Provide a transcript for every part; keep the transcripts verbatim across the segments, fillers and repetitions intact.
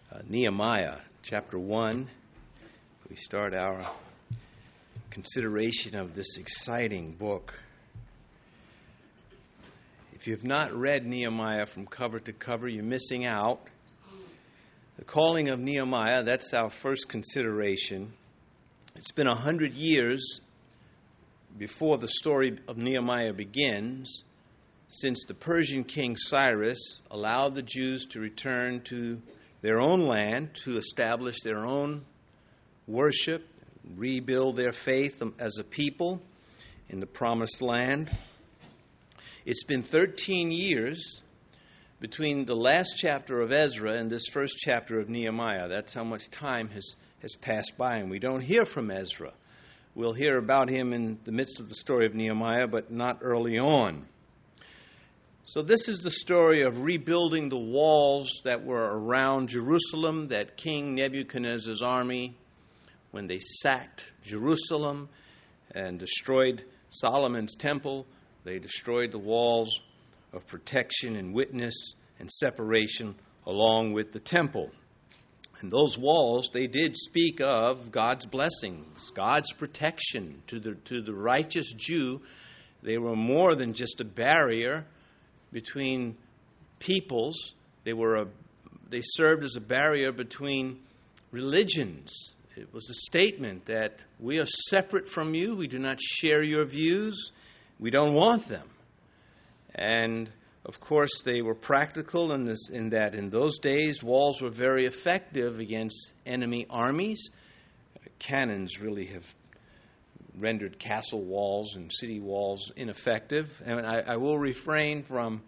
Uh, Nehemiah chapter one. We start our consideration of this exciting book. If you have not read Nehemiah from cover to cover, you're missing out. The calling of Nehemiah, that's our first consideration. It's been a hundred years before the story of Nehemiah begins, since the Persian king Cyrus allowed the Jews to return to their own land, to establish their own worship, rebuild their faith as a people in the promised land. It's been thirteen years between the last chapter of Ezra and this first chapter of Nehemiah. That's how much time has, has passed by, and we don't hear from Ezra. We'll hear about him in the midst of the story of Nehemiah, but not early on. So this is the story of rebuilding the walls that were around Jerusalem, that King Nebuchadnezzar's army, when they sacked Jerusalem and destroyed Solomon's temple, they destroyed the walls of protection and witness and separation along with the temple. And those walls, they did speak of God's blessings, God's protection to the to the righteous Jew. They were more than just a barrier between peoples. They were a, they served as a barrier between religions. It was a statement that we are separate from you. We do not share your views. We don't want them. And of course, they were practical in this, in that in those days, walls were very effective against enemy armies. Cannons really have rendered castle walls and city walls ineffective. And I, I will refrain from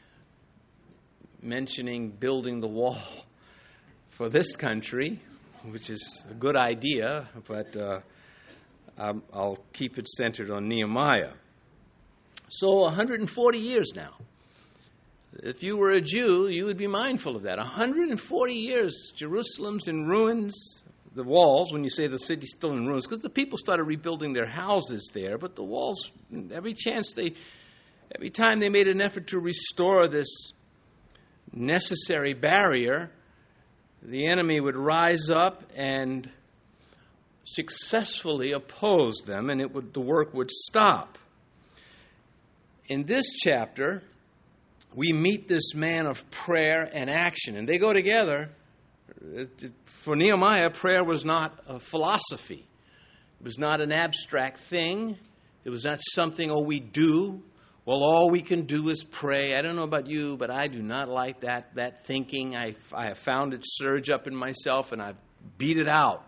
mentioning building the wall for this country, which is a good idea, but uh, I'm, I'll keep it centered on Nehemiah. So one hundred forty years now. If you were a Jew, you would be mindful of that. one hundred forty years, Jerusalem's in ruins. The walls, when you say the city's still in ruins, because the people started rebuilding their houses there, but the walls, every chance they, every time they made an effort to restore this necessary barrier, the enemy would rise up and successfully oppose them, and it would, the work would stop. In this chapter, we meet this man of prayer and action, and they go together. For Nehemiah, prayer was not a philosophy. It was not an abstract thing. It was not something, oh, we do. Well, all we can do is pray. I don't know about you, but I do not like that that thinking. I, I have found it surge up in myself, and I've beat it out.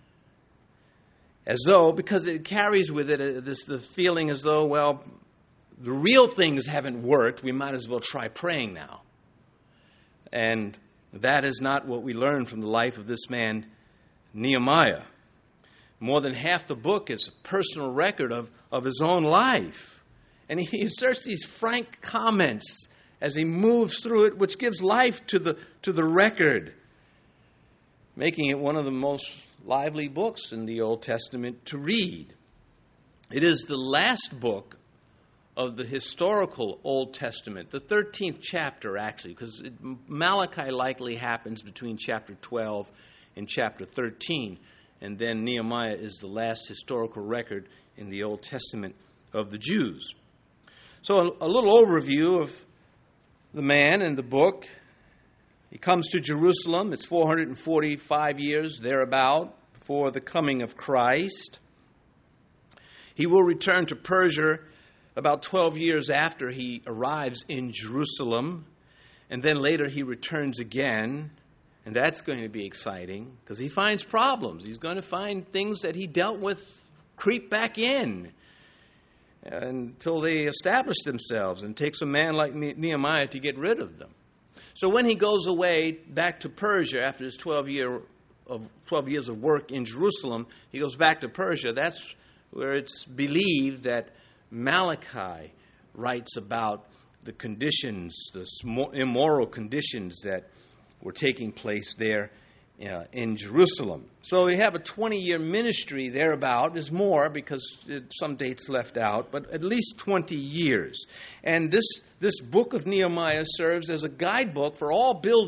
As though, because it carries with it this the feeling as though, well, the real things haven't worked, we might as well try praying now. And that is not what we learn from the life of this man, Nehemiah. More than half the book is a personal record of, of his own life. And he inserts these frank comments as he moves through it, which gives life to the, to the record, making it one of the most lively books in the Old Testament to read. It is the last book of the historical Old Testament, the thirteenth chapter, actually, because Malachi likely happens between chapter twelve and chapter thirteen, and then Nehemiah is the last historical record in the Old Testament of the Jews. So a, a little overview of the man and the book. He comes to Jerusalem. It's four hundred forty-five years thereabout before the coming of Christ. He will return to Persia about twelve years after he arrives in Jerusalem, and then later he returns again, and that's going to be exciting because he finds problems. He's going to find things that he dealt with creep back in until they establish themselves, and it takes a man like Nehemiah to get rid of them. So when he goes away back to Persia after his twelve year of twelve years of work in Jerusalem, he goes back to Persia. That's where it's believed that Malachi writes about the conditions, the immoral conditions that were taking place there uh, in Jerusalem. So we have a twenty-year ministry thereabout. There's more because some dates left out, but at least twenty years. And this, this book of Nehemiah serves as a guidebook for all building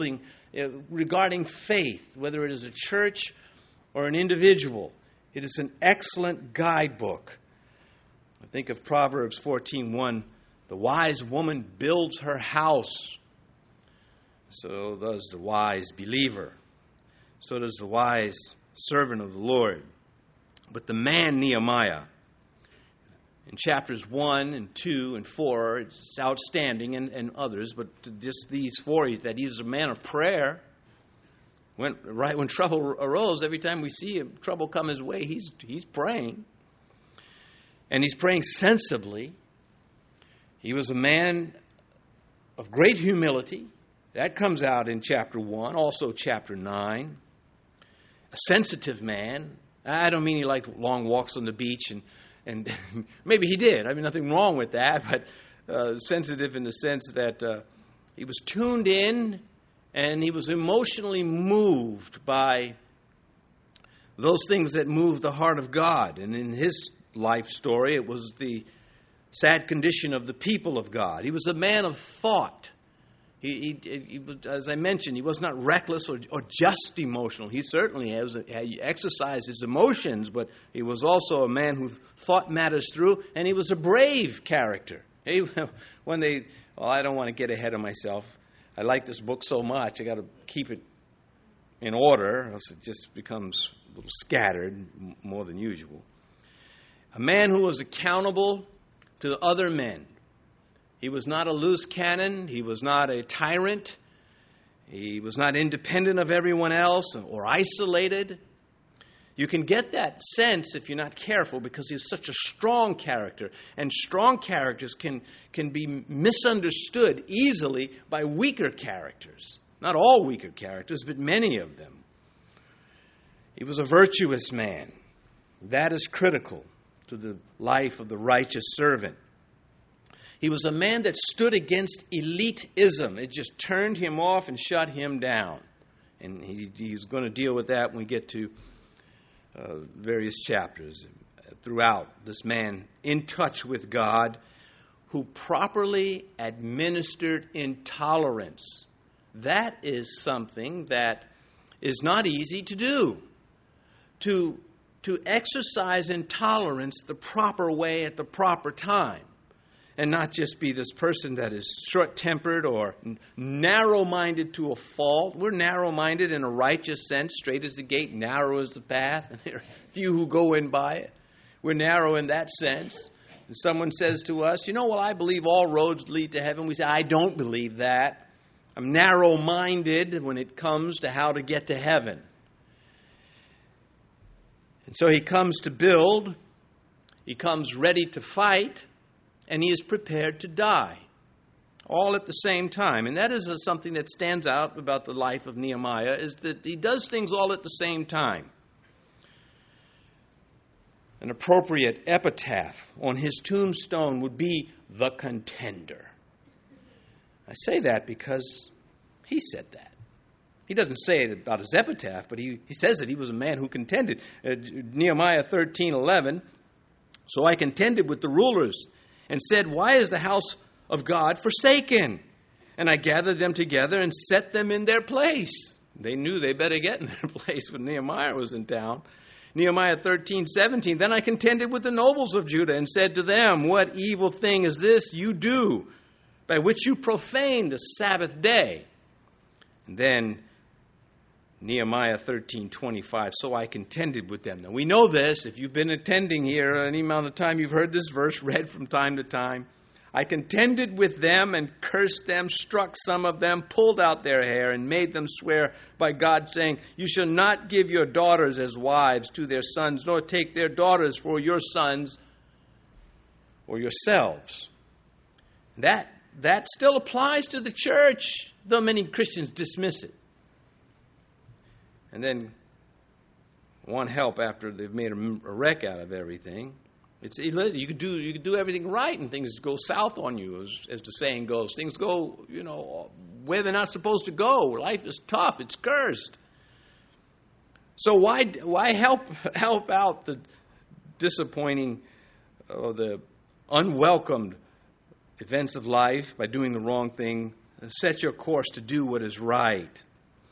uh, regarding faith, whether it is a church or an individual. It is an excellent guidebook. I think of Proverbs fourteen one. The wise woman builds her house. So does the wise believer. So does the wise servant of the Lord. But the man Nehemiah, in chapters one and two and four, it's outstanding, and, and others, but just these four, that he's a man of prayer. When, right when trouble arose, every time we see him, trouble come his way, he's he's praying. And he's praying sensibly. He was a man of great humility. That comes out in chapter one, also chapter nine. A sensitive man. I don't mean he liked long walks on the beach, and, and maybe he did. I mean, nothing wrong with that, but uh, sensitive in the sense that uh, he was tuned in and he was emotionally moved by those things that moved the heart of God. And in his life story, it was the sad condition of the people of God. He was a man of thought. He, he, he was, as I mentioned, he was not reckless or, or just emotional. He certainly has, he exercised his emotions, but he was also a man who thought matters through, and he was a brave character. He, when they, well, I don't want to get ahead of myself. I like this book so much, I got to keep it in order, or else it just becomes a little scattered more than usual. A man who was accountable to the other men. He was not a loose cannon. He was not a tyrant. He was not independent of everyone else or isolated. You can get that sense if you're not careful, because he's such a strong character. And strong characters can, can be misunderstood easily by weaker characters. Not all weaker characters, but many of them. He was a virtuous man. That is critical to the life of the righteous servant. He was a man that stood against elitism. It just turned him off and shut him down. And he, he's going to deal with that when we get to uh, various chapters. Throughout, this man in touch with God, who properly administered intolerance. That is something that is not easy to do. To, to exercise intolerance the proper way at the proper time. And not just be this person that is short-tempered or narrow-minded to a fault. We're narrow-minded in a righteous sense. Straight is the gate, narrow is the path, and there are few who go in by it. We're narrow in that sense. And someone says to us, you know, well, I believe all roads lead to heaven. We say, I don't believe that. I'm narrow-minded when it comes to how to get to heaven. And so he comes to build. He comes ready to fight. And he is prepared to die, all at the same time. And that is something that stands out about the life of Nehemiah, is that he does things all at the same time. An appropriate epitaph on his tombstone would be the contender. I say that because he said that. He doesn't say it about his epitaph, but he, he says that he was a man who contended. Uh, Nehemiah thirteen eleven, so I contended with the rulers and said, why is the house of God forsaken? And I gathered them together and set them in their place. They knew they better get in their place when Nehemiah was in town. Nehemiah thirteen seventeen, then I contended with the nobles of Judah and said to them, what evil thing is this you do, by which you profane the Sabbath day? And then Nehemiah thirteen twenty-five, so I contended with them. Now we know this. If you've been attending here any amount of time, you've heard this verse read from time to time. I contended with them and cursed them, struck some of them, pulled out their hair, and made them swear by God, saying, you shall not give your daughters as wives to their sons, nor take their daughters for your sons or yourselves. That, that still applies to the church, though many Christians dismiss it. And then want help after they've made a wreck out of everything. It's you could do you could do everything right and things go south on you, as, as the saying goes. Things go, you know, where they're not supposed to go. Life is tough. It's cursed. So why why help help out the disappointing or the unwelcomed events of life by doing the wrong thing? Set your course to do what is right.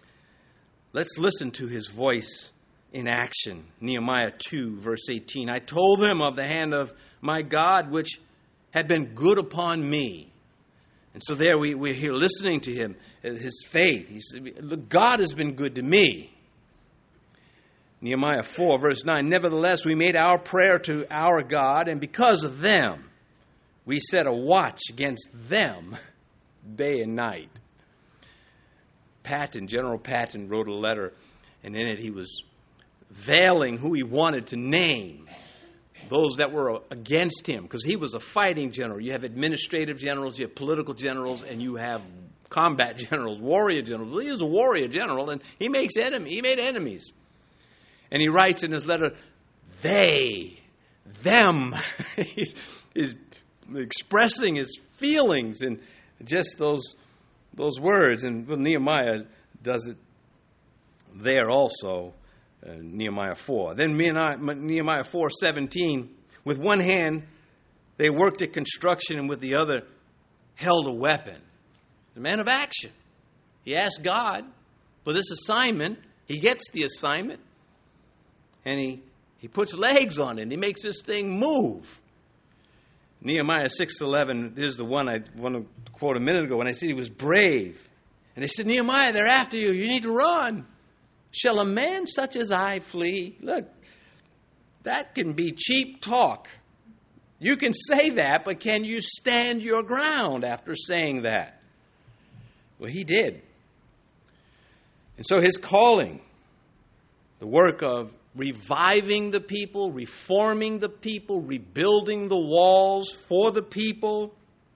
Let's listen to his voice in action. Nehemiah two, verse eighteen. I told them of the hand of my God, which had been good upon me. And so there we, we're here listening to him, his faith. He said, look, God has been good to me. Nehemiah four, verse nine. Nevertheless, we made our prayer to our God, and because of them, we set a watch against them day and night. Patton, General Patton, wrote a letter, and in it he was veiling who he wanted to name, those that were against him, because he was a fighting general. You have administrative generals, you have political generals, and you have combat generals, warrior generals. Well, he was a warrior general, and he makes enemy. He made enemies. And he writes in his letter, they, them. he's, he's expressing his feelings and just those those words. And well, Nehemiah does it there also, uh, Nehemiah four. Then Nehemiah four seventeen, with one hand they worked at construction and with the other held a weapon. The man of action. He asked God for this assignment. He gets the assignment. And he, he puts legs on it. And he makes this thing move. Nehemiah six eleven, this is the one I want to quote a minute ago, when I said he was brave. And they said, Nehemiah, they're after you. You need to run. Shall a man such as I flee? Look, that can be cheap talk. You can say that, but can you stand your ground after saying that? Well, he did. And so his calling, the work of reviving the people, reforming the people, rebuilding the walls for the people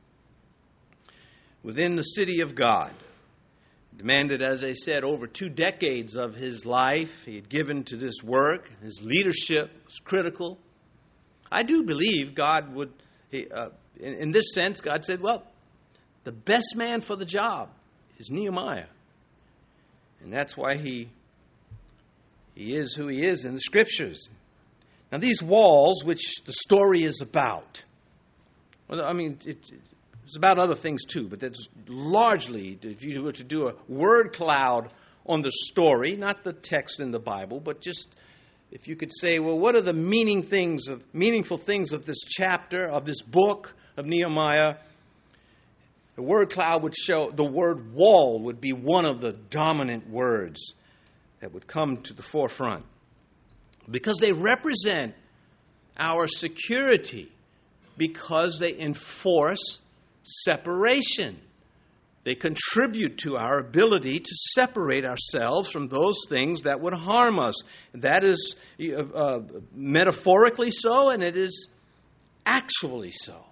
within the city of God, demanded, as I said, over two decades of his life. He had given to this work. His leadership was critical. I do believe God would, uh, in, in this sense, God said, well, the best man for the job is Nehemiah. And that's why he He is who he is in the Scriptures. Now, these walls, which the story is about, well, I mean, it, it's about other things too, but that's largely, if you were to do a word cloud on the story, not the text in the Bible, but just if you could say, well, what are the meaning things of meaningful things of this chapter, of this book of Nehemiah? The word cloud would show, the word wall would be one of the dominant words that would come to the forefront, because they represent our security, because they enforce separation. They contribute to our ability to separate ourselves from those things that would harm us. That is uh, metaphorically so, and it is actually so.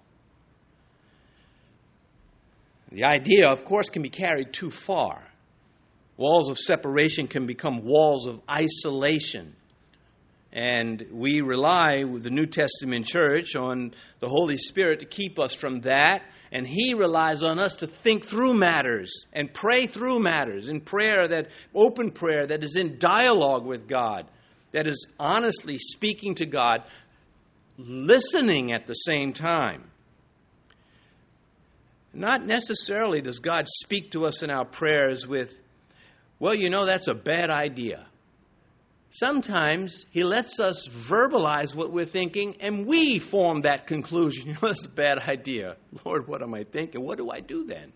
The idea, of course, can be carried too far. Walls of separation can become walls of isolation. And we rely, with the New Testament church, on the Holy Spirit to keep us from that. And He relies on us to think through matters and pray through matters in prayer, that open prayer that is in dialogue with God, that is honestly speaking to God, listening at the same time. Not necessarily does God speak to us in our prayers with, well, you know, that's a bad idea. Sometimes He lets us verbalize what we're thinking, and we form that conclusion. You know, that's a bad idea. Lord, what am I thinking? What do I do then?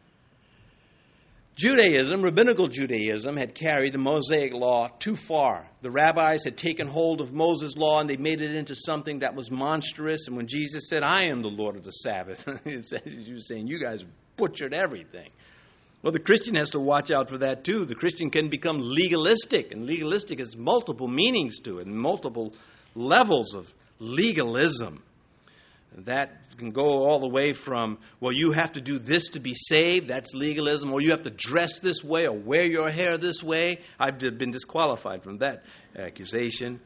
Judaism, rabbinical Judaism, had carried the Mosaic law too far. The rabbis had taken hold of Moses' law, and they made it into something that was monstrous. And when Jesus said, I am the Lord of the Sabbath, He was saying, you guys butchered everything. Well, the Christian has to watch out for that too. The Christian can become legalistic, and legalistic has multiple meanings to it, and multiple levels of legalism. That can go all the way from, well, you have to do this to be saved, that's legalism, or you have to dress this way, or wear your hair this way. I've been disqualified from that accusation.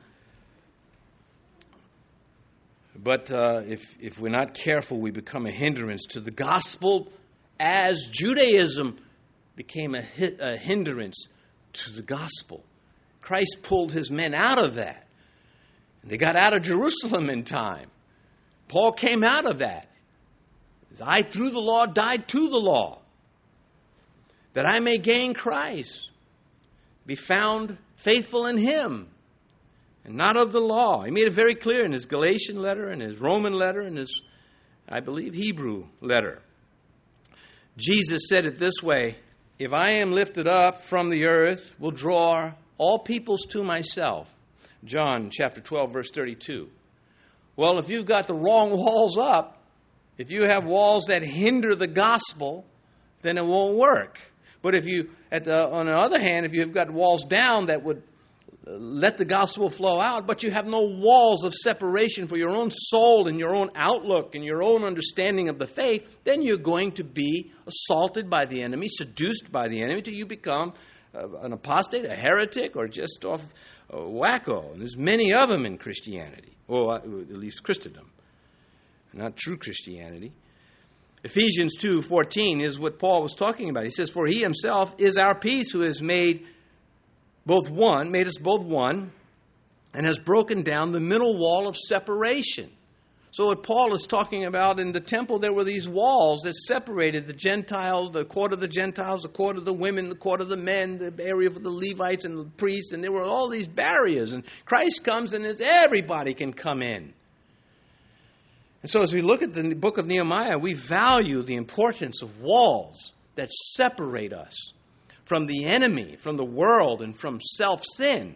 But uh, if, if we're not careful, we become a hindrance to the gospel, as Judaism became a, hi- a hindrance to the gospel. Christ pulled His men out of that. And they got out of Jerusalem in time. Paul came out of that. I, through the law, died to the law, that I may gain Christ. be found faithful in Him and not of the law. He made it very clear in his Galatian letter, in his Roman letter, and his, I believe, Hebrew letter. Jesus said it this way, if I am lifted up from the earth, will draw all peoples to myself. John chapter twelve, verse thirty-two. Well, if you've got the wrong walls up, if you have walls that hinder the gospel, then it won't work. But if you, at the, on the other hand, if you've got walls down that would let the gospel flow out, but you have no walls of separation for your own soul and your own outlook and your own understanding of the faith, then you're going to be assaulted by the enemy, seduced by the enemy, till you become uh, an apostate, a heretic, or just off uh, wacko. And there's many of them in Christianity, or at least Christendom, not true Christianity. Ephesians two fourteen is what Paul was talking about. He says, for He Himself is our peace, who has made both one, made us both one, and has broken down the middle wall of separation. So what Paul is talking about, in the temple, there were these walls that separated the Gentiles, the court of the Gentiles, the court of the women, the court of the men, the area for the Levites and the priests, and there were all these barriers. And Christ comes and it's, everybody can come in. And so as we look at the book of Nehemiah, we value the importance of walls that separate us from the enemy, from the world, and from self-sin,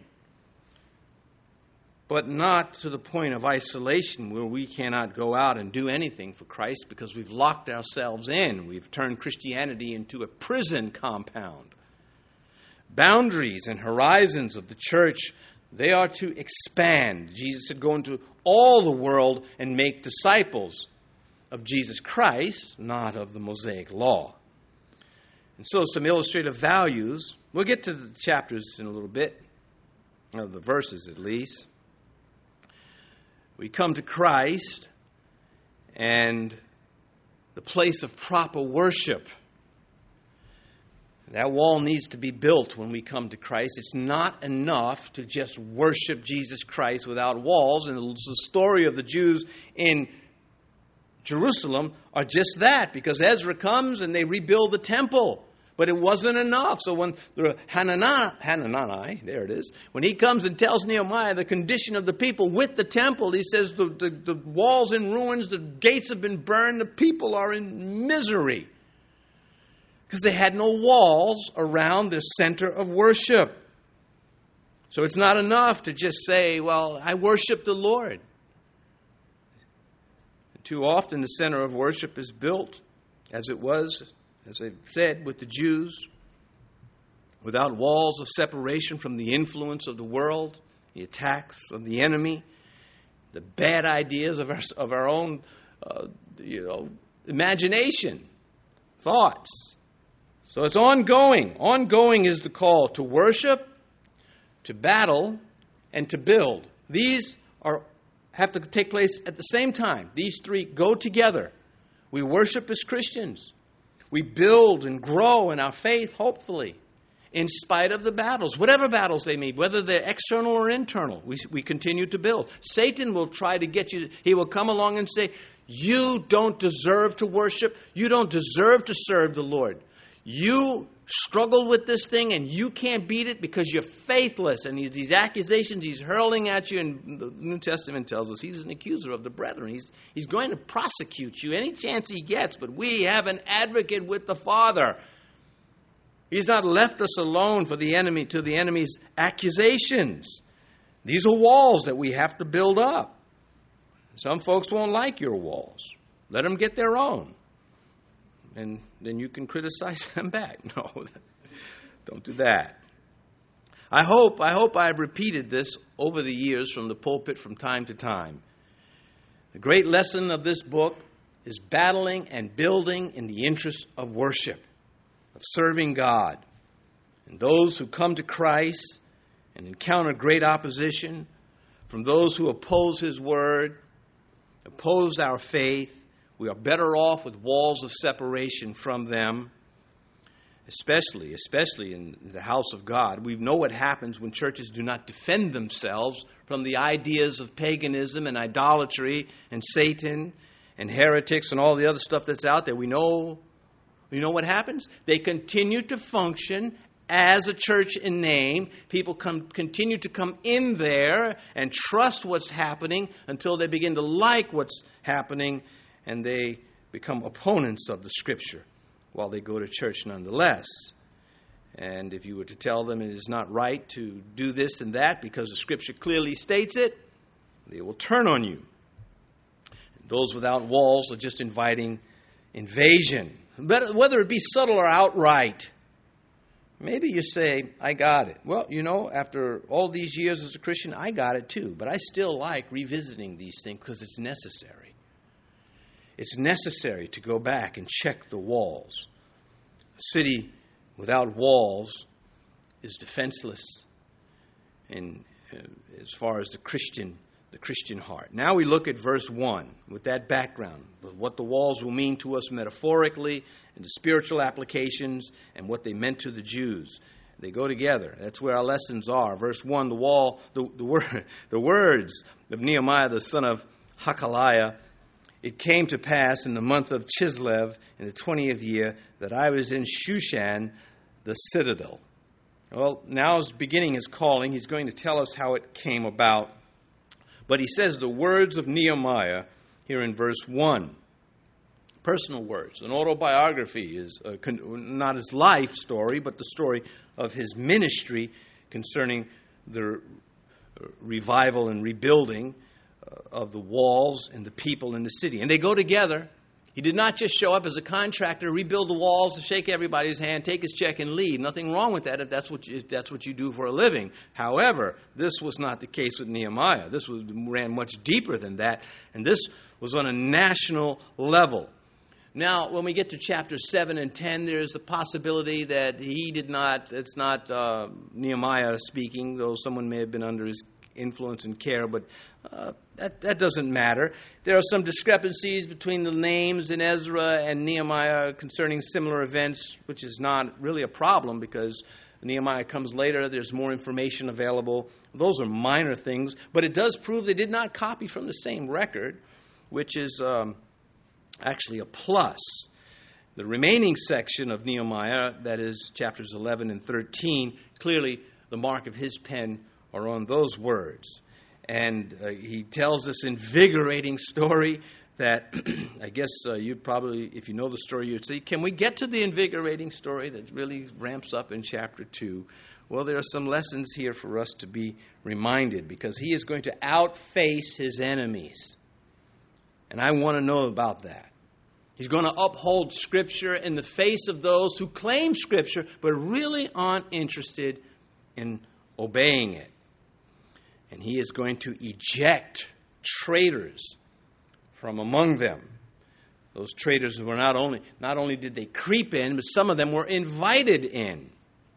but not to the point of isolation where we cannot go out and do anything for Christ because we've locked ourselves in. We've turned Christianity into a prison compound. Boundaries and horizons of the church, they are to expand. Jesus said, go into all the world and make disciples of Jesus Christ, not of the Mosaic law. And so some illustrative values. We'll get to the chapters in a little bit, or the verses at least. We come to Christ and the place of proper worship. That wall needs to be built when we come to Christ. It's not enough to just worship Jesus Christ without walls. And the story of the Jews in Jerusalem are just that, because Ezra comes and they rebuild the temple. But it wasn't enough. So when Hanani, Hanani, there it is, when he comes and tells Nehemiah the condition of the people with the temple, he says the, the, the walls in ruins, the gates have been burned, the people are in misery. Because they had no walls around their center of worship. So it's not enough to just say, well, I worship the Lord. Too often the center of worship is built, as it was, as I've said, with the Jews, without walls of separation from the influence of the world, the attacks of the enemy, the bad ideas of our, of our own uh, you know, imagination, thoughts. So it's ongoing. Ongoing is the call to worship, to battle, and to build. These are have to take place at the same time. These three go together. We worship as Christians. We build and grow in our faith, hopefully, in spite of the battles, whatever battles they may be, whether they're external or internal. We, we continue to build. Satan will try to get you, he will come along and say, you don't deserve to worship. You don't deserve to serve the Lord. You struggle with this thing and you can't beat it because you're faithless. And these, these accusations he's hurling at you, and the New Testament tells us he's an accuser of the brethren. He's, he's going to prosecute you any chance he gets, but we have an advocate with the Father. He's not left us alone for the enemy, to the enemy's accusations. These are walls that we have to build up. Some folks won't like your walls. Let them get their own. And then you can criticize them back. No, don't do that. I hope, I hope I've repeated this over the years from the pulpit from time to time. The great lesson of this book is battling and building in the interest of worship, of serving God. And those who come to Christ and encounter great opposition from those who oppose His word, oppose our faith, we are better off with walls of separation from them, especially, especially in the house of God. We know what happens when churches do not defend themselves from the ideas of paganism and idolatry and Satan and heretics and all the other stuff that's out there. We know, we know what happens. They continue to function as a church in name. People come, continue to come in there and trust what's happening until they begin to like what's happening, and they become opponents of the Scripture while they go to church nonetheless. And if you were to tell them it is not right to do this and that because the Scripture clearly states it, they will turn on you. Those without walls are just inviting invasion, whether it be subtle or outright. Maybe you say, I got it. Well, you know, after all these years as a Christian, I got it too. But I still like revisiting these things because it's necessary. It's necessary to go back and check the walls. A city without walls is defenseless in, uh, as far as the Christian the Christian heart. Now we look at verse one with that background, with what the walls will mean to us metaphorically and the spiritual applications and what they meant to the Jews. They go together. That's where our lessons are. Verse one, the wall, the, the, word, the words of Nehemiah the son of Hakaliah. It came to pass in the month of Chislev in the twentieth year that I was in Shushan, the citadel. Well, now he's beginning his calling. He's going to tell us how it came about. But he says the words of Nehemiah here in verse one. Personal words. An autobiography is a, not his life story, but the story of his ministry concerning the revival and rebuilding of the walls and the people in the city. And they go together. He did not just show up as a contractor, rebuild the walls, and shake everybody's hand, take his check, and leave. Nothing wrong with that if that's what you, if that's what you do for a living. However, this was not the case with Nehemiah. This was, ran much deeper than that, and this was on a national level. Now, when we get to chapters seven and ten, there's the possibility that he did not, it's not uh, Nehemiah speaking, though someone may have been under his influence and care, but uh, that, that doesn't matter. There are some discrepancies between the names in Ezra and Nehemiah concerning similar events, which is not really a problem because Nehemiah comes later. There's more information available. Those are minor things, but it does prove they did not copy from the same record, which is um, actually a plus. The remaining section of Nehemiah, that is chapters eleven and thirteen, clearly the mark of his pen are on those words. And uh, he tells this invigorating story that I guess uh, you'd probably, if you know the story, you'd say, can we get to the invigorating story that really ramps up in chapter two? Well, there are some lessons here for us to be reminded because he is going to outface his enemies. And I want to know about that. He's going to uphold Scripture in the face of those who claim Scripture but really aren't interested in obeying it. And he is going to eject traitors from among them. Those traitors were not only, not only did they creep in, but some of them were invited in.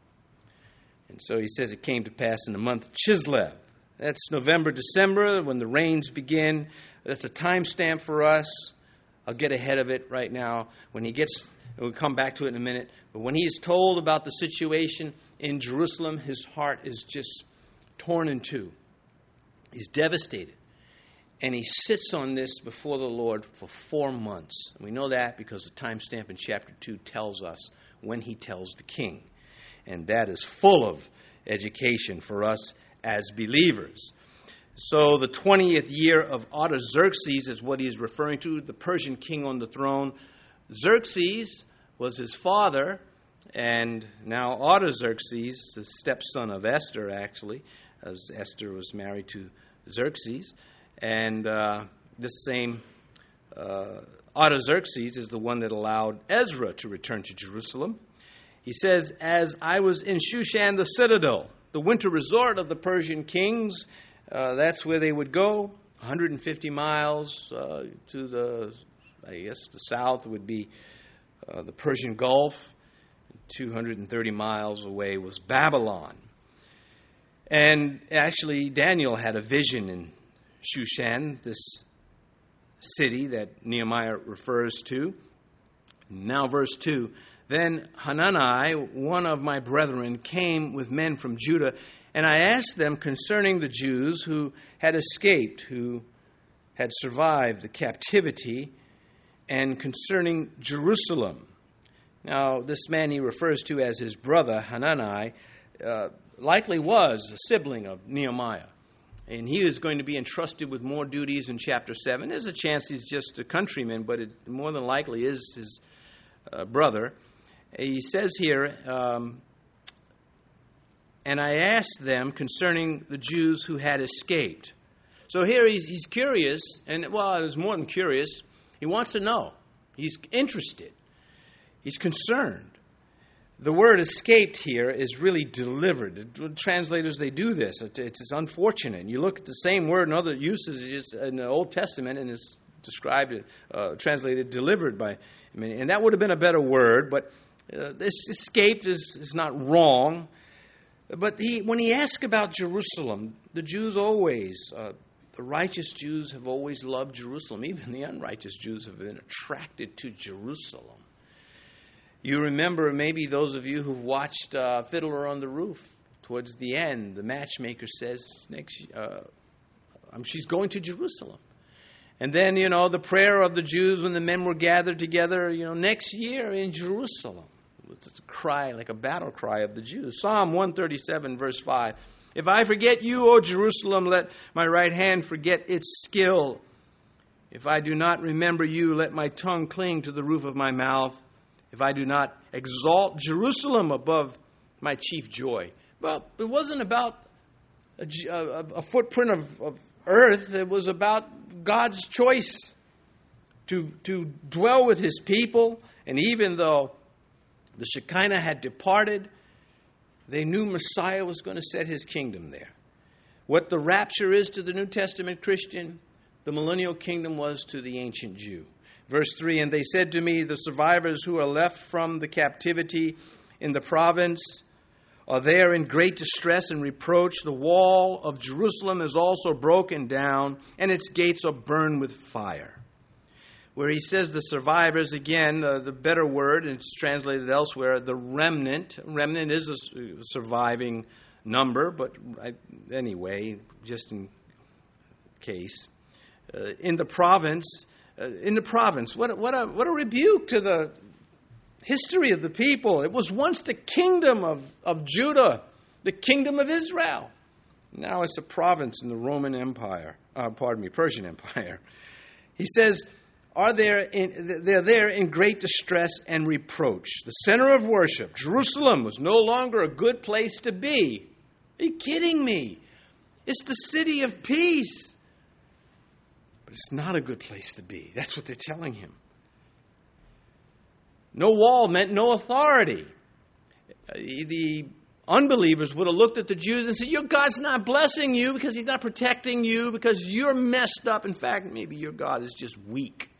And so he says it came to pass in the month of Chislev. That's November, December, when the rains begin. That's a time stamp for us. I'll get ahead of it right now. When he gets, we'll come back to it in a minute. But when he is told about the situation in Jerusalem, his heart is just torn in two. He's devastated. And he sits on this before the Lord for four months. And we know that because the timestamp in chapter two tells us when he tells the king. And that is full of education for us as believers. So the twentieth year of Artaxerxes is what he is referring to, the Persian king on the throne. Xerxes was his father, and now Artaxerxes, the stepson of Esther, actually, as Esther was married to Xerxes. And uh, this same uh, Artaxerxes is the one that allowed Ezra to return to Jerusalem. He says, as I was in Shushan the citadel, the winter resort of the Persian kings, uh, that's where they would go, one hundred fifty miles uh, to the, I guess the south would be uh, the Persian Gulf. two hundred thirty miles away was Babylon. And actually, Daniel had a vision in Shushan, this city that Nehemiah refers to. Now, verse two. Then Hanani, one of my brethren, came with men from Judah, and I asked them concerning the Jews who had escaped, who had survived the captivity, and concerning Jerusalem. Now, this man he refers to as his brother, Hanani, uh, likely was a sibling of Nehemiah. And he is going to be entrusted with more duties in chapter seven. There's a chance he's just a countryman, but it more than likely is his uh, brother. He says here, um, and I asked them concerning the Jews who had escaped. So here he's, he's curious, and well, it was more than curious. He wants to know. He's interested. He's concerned. The word escaped here is really delivered. Translators, they do this. It's, it's unfortunate. You look at the same word in other usages in the Old Testament, and it's described, uh, translated, delivered by, I mean, and that would have been a better word, but uh, this escaped is, is not wrong. But he, when he asked about Jerusalem, the Jews always, uh, the righteous Jews have always loved Jerusalem. Even the unrighteous Jews have been attracted to Jerusalem. You remember, maybe those of you who've watched uh, Fiddler on the Roof, towards the end, the matchmaker says, "Next, uh, um, she's going to Jerusalem." And then, you know, the prayer of the Jews when the men were gathered together, you know, next year in Jerusalem. It's a cry, like a battle cry of the Jews. Psalm one thirty-seven, verse five. If I forget you, O Jerusalem, let my right hand forget its skill. If I do not remember you, let my tongue cling to the roof of my mouth. If I do not exalt Jerusalem above my chief joy. Well, it wasn't about a, a, a footprint of, of earth. It was about God's choice to, to dwell with his people. And even though the Shekinah had departed, they knew Messiah was going to set his kingdom there. What the rapture is to the New Testament Christian, the millennial kingdom was to the ancient Jew. Verse three, and they said to me, the survivors who are left from the captivity in the province are there in great distress and reproach. The wall of Jerusalem is also broken down, and its gates are burned with fire. Where he says the survivors, again, uh, the better word, and it's translated elsewhere, the remnant. Remnant is a surviving number, but I, anyway, just in case. Uh, in the province, uh, in the province, what, what, a, what a rebuke to the history of the people. It was once the kingdom of, of Judah, the kingdom of Israel. Now it's a province in the Roman Empire, uh, pardon me, Persian Empire. He says, Are there in, they're there in great distress and reproach. The center of worship, Jerusalem, was no longer a good place to be. Are you kidding me? It's the city of peace. But it's not a good place to be. That's what they're telling him. No wall meant no authority. The unbelievers would have looked at the Jews and said, your God's not blessing you because he's not protecting you because you're messed up. In fact, maybe your God is just weak.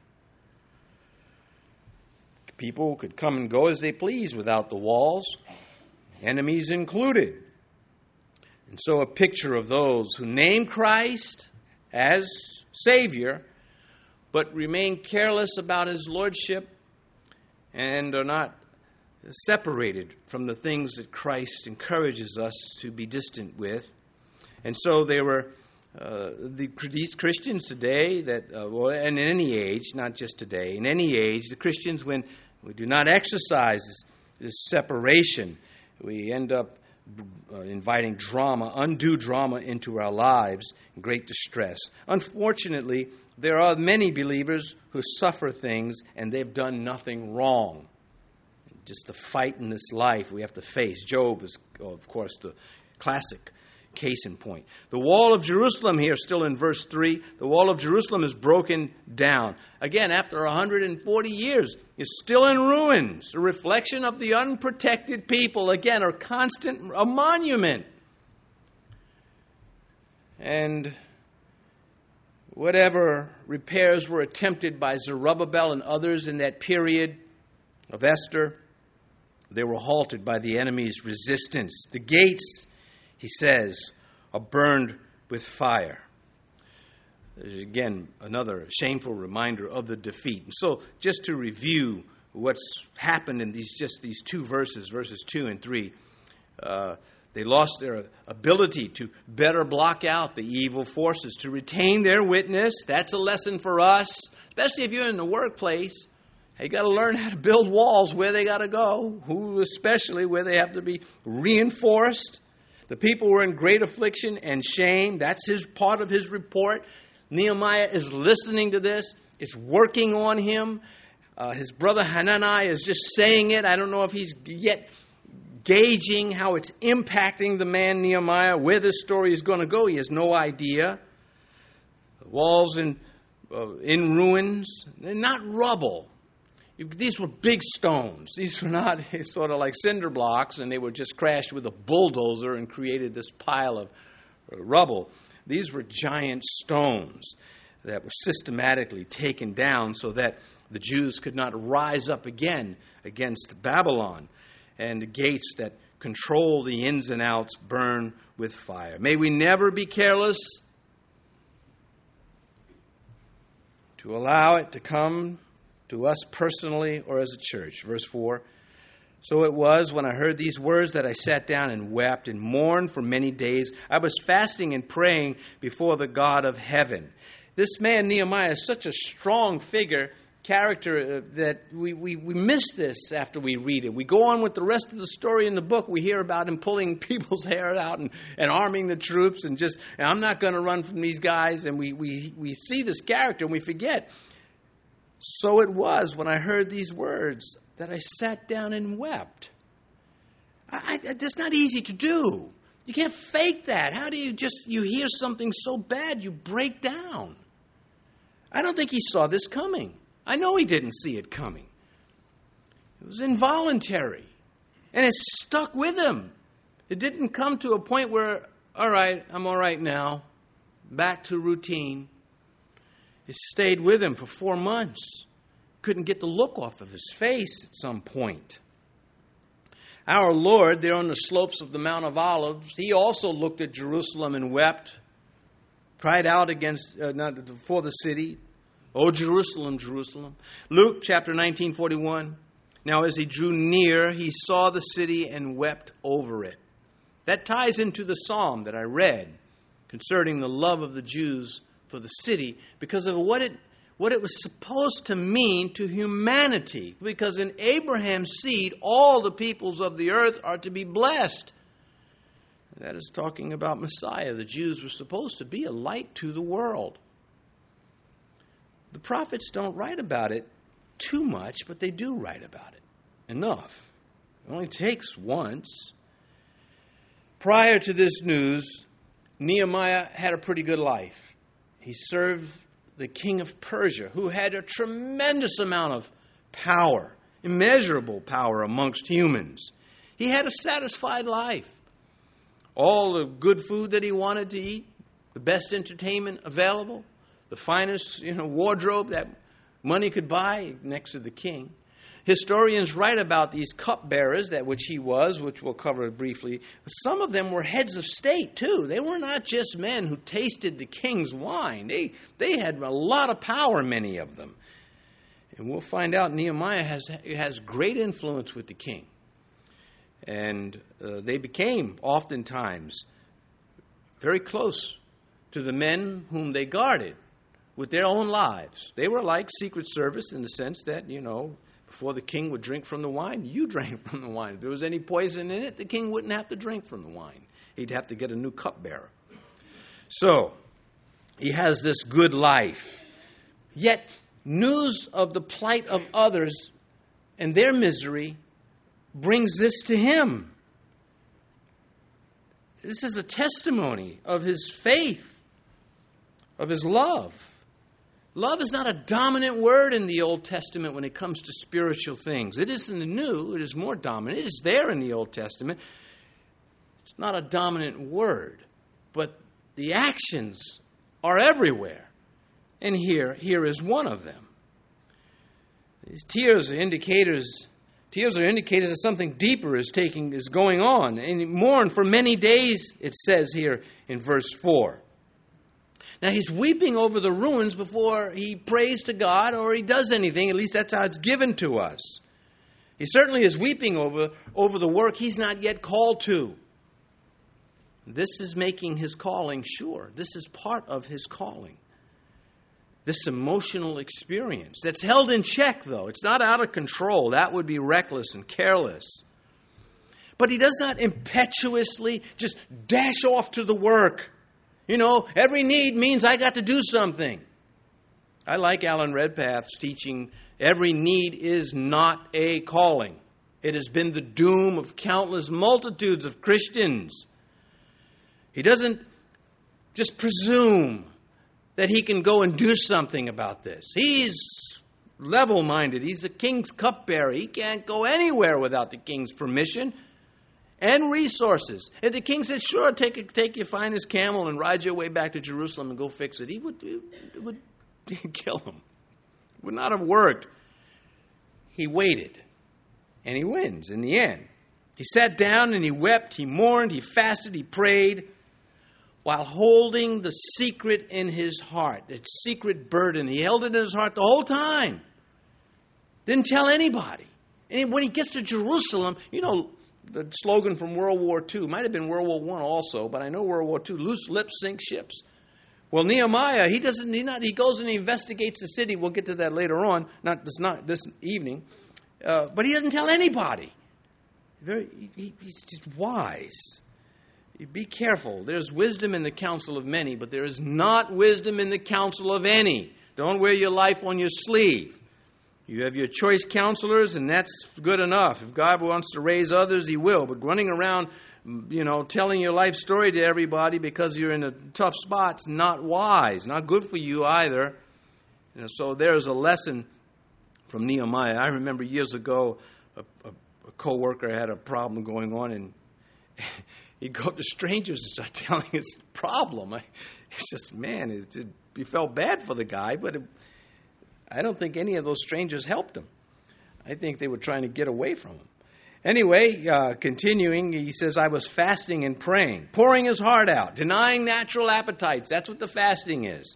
People could come and go as they please without the walls, enemies included. And so a picture of those who name Christ as Savior, but remain careless about his lordship and are not separated from the things that Christ encourages us to be distant with. And so they were, uh, the, these Christians today, that, uh, well, and in any age, not just today, in any age, the Christians, when we do not exercise this, this separation, we end up uh, inviting drama, undue drama into our lives, great distress. Unfortunately, there are many believers who suffer things and they've done nothing wrong. Just the fight in this life we have to face. Job is, oh, of course, the classic case in point. The wall of Jerusalem here, still in verse three, the wall of Jerusalem is broken down. Again, after one hundred forty years, it's still in ruins. A reflection of the unprotected people. Again, a constant, a monument. And whatever repairs were attempted by Zerubbabel and others in that period of Esther, they were halted by the enemy's resistance. The gates, he says, are burned with fire. Again, another shameful reminder of the defeat. And so, just to review what's happened in these just these two verses, verses two and three, uh, they lost their ability to better block out the evil forces, to retain their witness. That's a lesson for us, especially if you're in the workplace. You got to learn how to build walls where they got to go, who especially where they have to be reinforced. The people were in great affliction and shame. That's his part of his report. Nehemiah is listening to this. It's working on him. Uh, his brother Hanani is just saying it. I don't know if he's yet gauging how it's impacting the man Nehemiah, where this story is going to go. He has no idea. The walls in, uh, in ruins. They're not rubble. These were big stones. These were not sort of like cinder blocks, and they were just crashed with a bulldozer and created this pile of rubble. These were giant stones that were systematically taken down so that the Jews could not rise up again against Babylon, and the gates that control the ins and outs burn with fire. May we never be careless to allow it to come to us personally or as a church. Verse four, so it was when I heard these words that I sat down and wept and mourned for many days. I was fasting and praying before the God of heaven. This man Nehemiah is such a strong figure, character, uh, that we, we, we miss this after we read it. We go on with the rest of the story in the book. We hear about him pulling people's hair out and, and arming the troops and just, and I'm not going to run from these guys. And we, we, we see this character and we forget. So it was when I heard these words that I sat down and wept. I, I, that's not easy to do. You can't fake that. How do you just, you hear something so bad, you break down? I don't think he saw this coming. I know he didn't see it coming. It was involuntary. And it stuck with him. It didn't come to a point where, all right, I'm all right now. Back to routine. It stayed with him for four months. Couldn't get the look off of his face at some point. Our Lord, there on the slopes of the Mount of Olives, he also looked at Jerusalem and wept, cried out against uh, not for the city. Oh, Jerusalem, Jerusalem. Luke chapter nineteen forty-one. Now as he drew near, he saw the city and wept over it. That ties into the psalm that I read concerning the love of the Jews for the city, because of what it what it was supposed to mean to humanity. Because in Abraham's seed, all the peoples of the earth are to be blessed. That is talking about Messiah. The Jews were supposed to be a light to the world. The prophets don't write about it too much, but they do write about it enough. It only takes once. Prior to this news, Nehemiah had a pretty good life. He served the king of Persia, who had a tremendous amount of power, immeasurable power amongst humans. He had a satisfied life. All the good food that he wanted to eat, the best entertainment available, the finest, you know, wardrobe that money could buy next to the king. Historians write about these cupbearers, that which he was, which we'll cover briefly. Some of them were heads of state, too. They were not just men who tasted the king's wine. They, they had a lot of power, many of them. And we'll find out Nehemiah has, has great influence with the king. And uh, they became, oftentimes, very close to the men whom they guarded with their own lives. They were like Secret Service in the sense that, you know, before the king would drink from the wine, you drank from the wine. If there was any poison in it, the king wouldn't have to drink from the wine. He'd have to get a new cupbearer. So, he has this good life. Yet, news of the plight of others and their misery brings this to him. This is a testimony of his faith, of his love. Love is not a dominant word in the Old Testament when it comes to spiritual things. It is in the New. It is more dominant. It is there in the Old Testament. It's not a dominant word, but the actions are everywhere. And here, here is one of them. These tears are indicators. Tears are indicators that something deeper is taking is going on. And he mourned for many days, it says here in verse four. Now, he's weeping over the ruins before he prays to God or he does anything. At least that's how it's given to us. He certainly is weeping over, over the work he's not yet called to. This is making his calling sure. This is part of his calling. this emotional experience that's held in check, though. It's not out of control. That would be reckless and careless. But he does not impetuously just dash off to the work. You know, every need means I got to do something. I like Alan Redpath's teaching, every need is not a calling. It has been the doom of countless multitudes of Christians. He doesn't just presume that he can go and do something about this. He's level-minded. He's the king's cupbearer. He can't go anywhere without the king's permission and resources. If the king said, sure, take take your finest camel and ride your way back to Jerusalem and go fix it, he would, it would kill him. It would not have worked. He waited, and he wins in the end. He sat down and he wept, he mourned, he fasted, he prayed, while holding the secret in his heart, that secret burden. He held it in his heart the whole time. Didn't tell anybody. And when he gets to Jerusalem, you know, the slogan from World War Two, might have been World War One also, but I know World War Two, loose lips sink ships. Well, Nehemiah, he doesn't, he not, he goes and he investigates the city. We'll get to that later on, not this, not this evening. Uh, but he doesn't tell anybody. Very, he, he's just wise. Be careful. There's wisdom in the counsel of many, but there is not wisdom in the counsel of any. Don't wear your life on your sleeve. You have your choice counselors, and that's good enough. If God wants to raise others, he will. But running around, you know, telling your life story to everybody because you're in a tough spot is not wise, not good for you either. You know, so there's a lesson from Nehemiah. I remember years ago, a, a, a co-worker had a problem going on, and he'd go up to strangers and start telling his problem. I, it's just, man, it, it, you felt bad for the guy, but it, I don't think any of those strangers helped him. I think they were trying to get away from him. Anyway, uh, continuing, he says, I was fasting and praying, pouring his heart out, denying natural appetites. That's what the fasting is.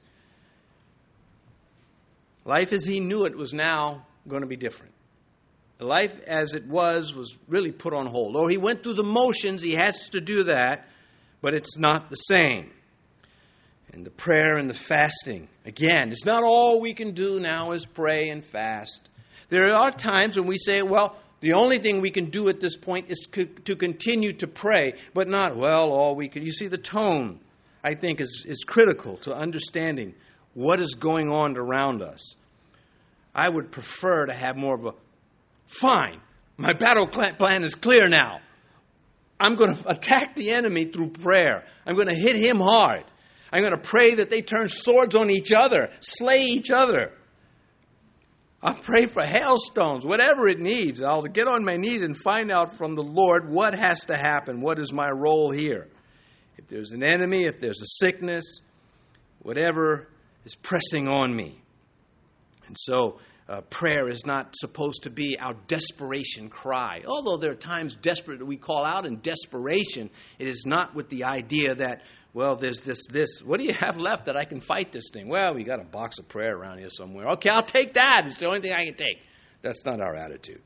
Life as he knew it was now going to be different. Life as it was was really put on hold. Or he went through the motions, he has to do that, but it's not the same. And the prayer and the fasting, again, it's not all we can do now is pray and fast. There are times when we say, well, the only thing we can do at this point is to continue to pray, but not, well, all we can. You see, the tone, I think, is, is critical to understanding what is going on around us. I would prefer to have more of a, fine, my battle plan is clear now. I'm going to attack the enemy through prayer. I'm going to hit him hard. I'm going to pray that they turn swords on each other, slay each other. I'll pray for hailstones, whatever it needs. I'll get on my knees and find out from the Lord what has to happen. What is my role here? If there's an enemy, if there's a sickness, whatever is pressing on me. And so uh, prayer is not supposed to be our desperation cry. Although there are times desperate that we call out in desperation, it is not with the idea that, well, there's this, this. What do you have left that I can fight this thing? Well, we got a box of prayer around here somewhere. Okay, I'll take that. It's the only thing I can take. That's not our attitude.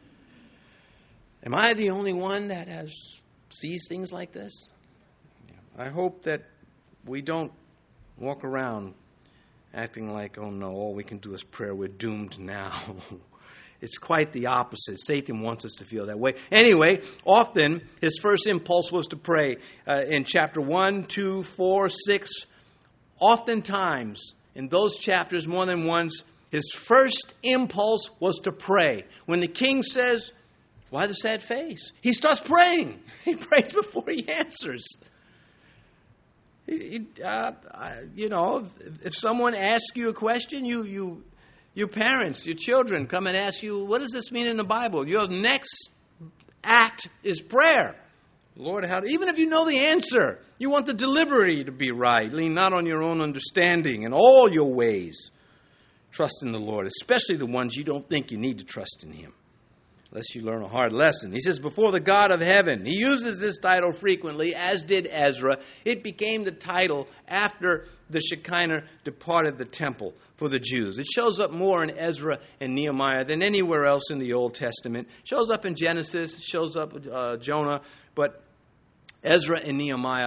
Am I the only one that has sees things like this? I hope that we don't walk around acting like, oh no, all we can do is prayer. We're doomed now. It's quite the opposite. Satan wants us to feel that way. Anyway, often his first impulse was to pray. Uh, in chapter one, two, four, six, oftentimes in those chapters, more than once, his first impulse was to pray. When the king says, why the sad face? He starts praying. He prays before he answers. He, uh, you know, if, if someone asks you a question, you you... Your parents, your children come and ask you, what does this mean in the Bible? Your next act is prayer. Lord, how, even if you know the answer, you want the delivery to be right. Lean not on your own understanding in all your ways. Trust in the Lord, especially the ones you don't think you need to trust in him, unless you learn a hard lesson. He says, before the God of heaven. He uses this title frequently, as did Ezra. It became the title after the Shekinah departed the temple for the Jews. It shows up more in Ezra and Nehemiah than anywhere else in the Old Testament. It shows up in Genesis, shows up uh, Jonah, but Ezra and Nehemiah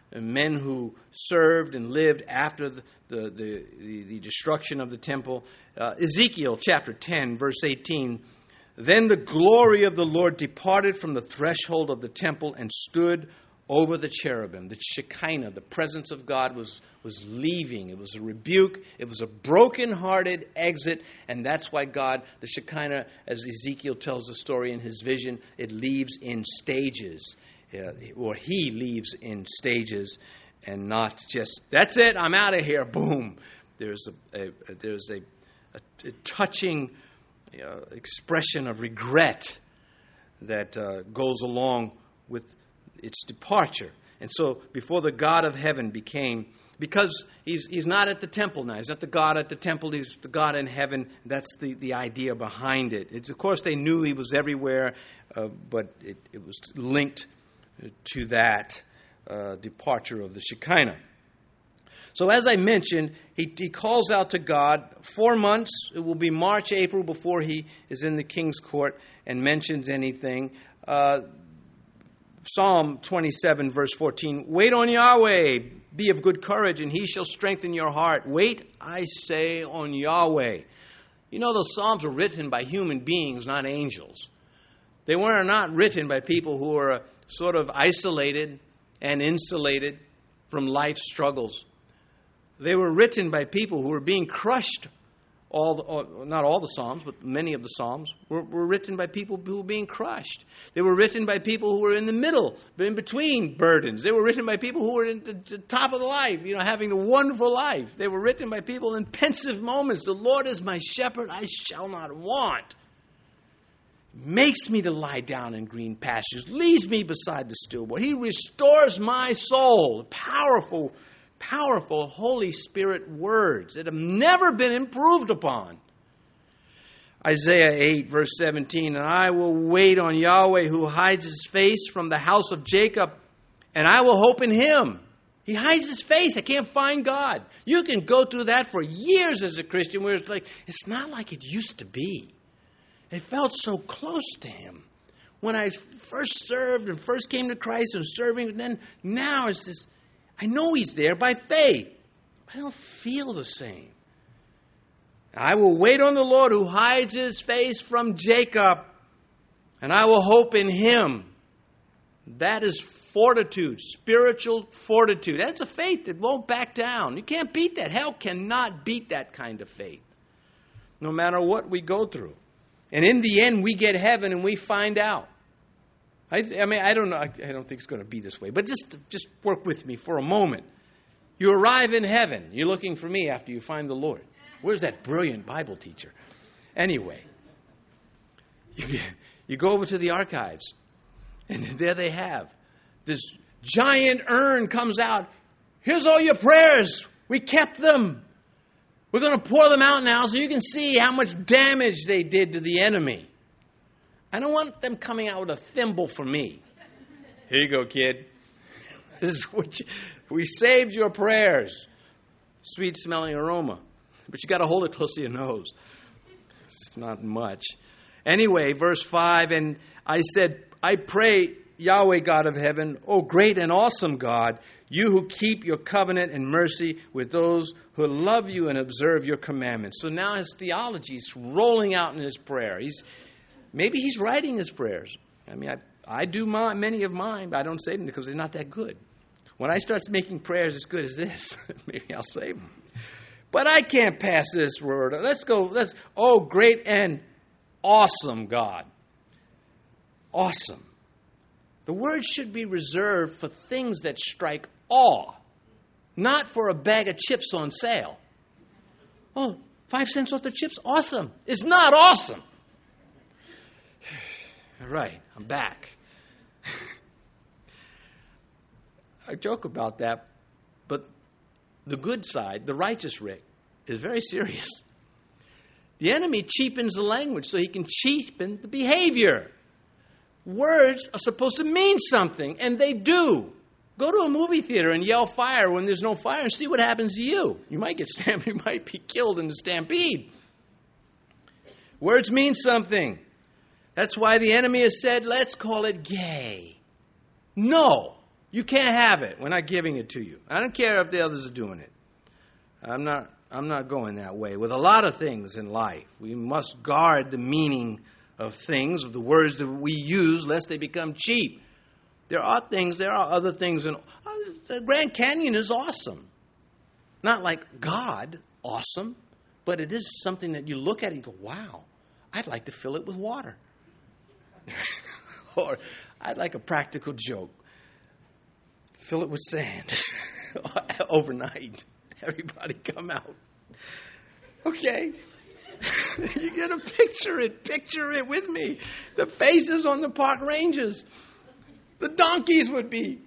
men who served and lived after the, the, the, the destruction of the temple. Uh, Ezekiel chapter ten, verse eighteen. Then the glory of the Lord departed from the threshold of the temple and stood over the cherubim. The Shekinah, the presence of God, was, was leaving. It was a rebuke. It was a broken-hearted exit. And that's why God, the Shekinah, as Ezekiel tells the story in his vision, it leaves in stages. Uh, or he leaves in stages and not just, that's it, I'm out of here, boom. There's a, a, a there's a, a, a touching uh, expression of regret that uh, goes along with its departure. And so before the God of heaven became, because he's he's not at the temple now. He's not the God at the temple. He's the God in heaven. That's the, the idea behind it. It's, of course, they knew he was everywhere, uh, but it, it was linked to that uh, departure of the Shekinah. So as I mentioned, he, he calls out to God. Four months, it will be March, April, before he is in the king's court and mentions anything. Uh, Psalm twenty-seven, verse fourteen, wait on Yahweh, be of good courage, and he shall strengthen your heart. Wait, I say, on Yahweh. You know, those Psalms were written by human beings, not angels. They were not written by people who were sort of isolated and insulated from life's struggles. They were written by people who were being crushed. All the, or not all the Psalms, but many of the Psalms were, were written by people who were being crushed. They were written by people who were in the middle, in between burdens. They were written by people who were in the, the top of the life, you know, having a wonderful life. They were written by people in pensive moments. The Lord is my shepherd, I shall not want. Makes me to lie down in green pastures, leads me beside the still water. He restores my soul. Powerful, powerful Holy Spirit words that have never been improved upon. Isaiah eight, verse seventeen, and I will wait on Yahweh who hides his face from the house of Jacob, and I will hope in him. He hides his face. I can't find God. You can go through that for years as a Christian where it's like, it's not like it used to be. It felt so close to him. When I first served and first came to Christ and serving, then now it's this, I know he's there by faith. I don't feel the same. I will wait on the Lord who hides his face from Jacob, and I will hope in him. That is fortitude, spiritual fortitude. That's a faith that won't back down. You can't beat that. Hell cannot beat that kind of faith, no matter what we go through. And in the end, we get heaven and we find out. I, I mean, I don't know. I, I don't think it's going to be this way. But just, just work with me for a moment. You arrive in heaven. You're looking for me after you find the Lord. Where's that brilliant Bible teacher? Anyway, you, you go over to the archives. And there they have. This giant urn comes out. Here's all your prayers. We kept them. We're going to pour them out now so you can see how much damage they did to the enemy. I don't want them coming out with a thimble for me. Here you go, kid. This is what you, we saved your prayers. Sweet smelling aroma. But you got to hold it close to your nose. It's not much. Anyway, verse five, and I said, I pray, Yahweh God of heaven, O great and awesome God, you who keep your covenant and mercy with those who love you and observe your commandments. So now his theology is rolling out in his prayer. He's maybe he's writing his prayers. I mean, I, I do my, many of mine, but I don't say them because they're not that good. When I start making prayers as good as this, maybe I'll save them. But I can't pass this word. Let's go. Let's. Oh, great and awesome God. Awesome. The word should be reserved for things that strike awe, not for a bag of chips on sale. Oh, five cents off the chips? Awesome. It's not awesome. All right, I'm back. I joke about that, but the good side, the righteous Rick, is very serious. The enemy cheapens the language so he can cheapen the behavior. Words are supposed to mean something, and they do. Go to a movie theater and yell fire when there's no fire and see what happens to you. You might get stamped, you might be killed in the stampede. Words mean something. That's why the enemy has said, let's call it gay. No, You can't have it. We're not giving it to you. I don't care if the others are doing it. I'm not I'm not going that way. With a lot of things in life, we must guard the meaning of things, of the words that we use, lest they become cheap. There are things, there are other things. And the Grand Canyon is awesome. Not like God, awesome, but it is something that you look at and you go, wow, I'd like to fill it with water. Or I'd like a practical joke. Fill it with sand overnight. Everybody come out. Okay. You got to picture it. Picture it with me. The faces on the park rangers. The donkeys would be.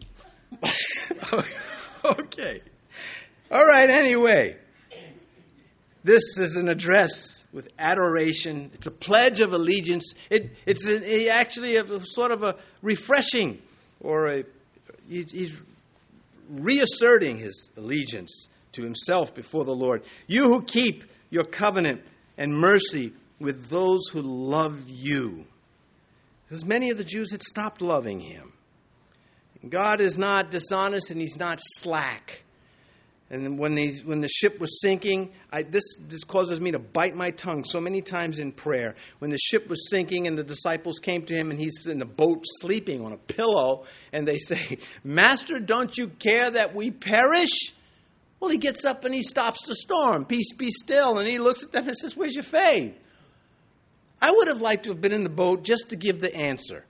Okay. All right, anyway. This is an address with adoration. It's a pledge of allegiance. It, it's a, actually a, sort of a refreshing, or a, he's reasserting his allegiance to himself before the Lord. You who keep your covenant and mercy with those who love you. Because many of the Jews had stopped loving him. God is not dishonest and he's not slack. And when, these, when the ship was sinking, I, this, this causes me to bite my tongue so many times in prayer. When the ship was sinking and the disciples came to him and he's in the boat sleeping on a pillow, and they say, Master, don't you care that we perish? Well, he gets up and he stops the storm. Peace be still. And he looks at them and says, where's your faith? I would have liked to have been in the boat just to give the answer.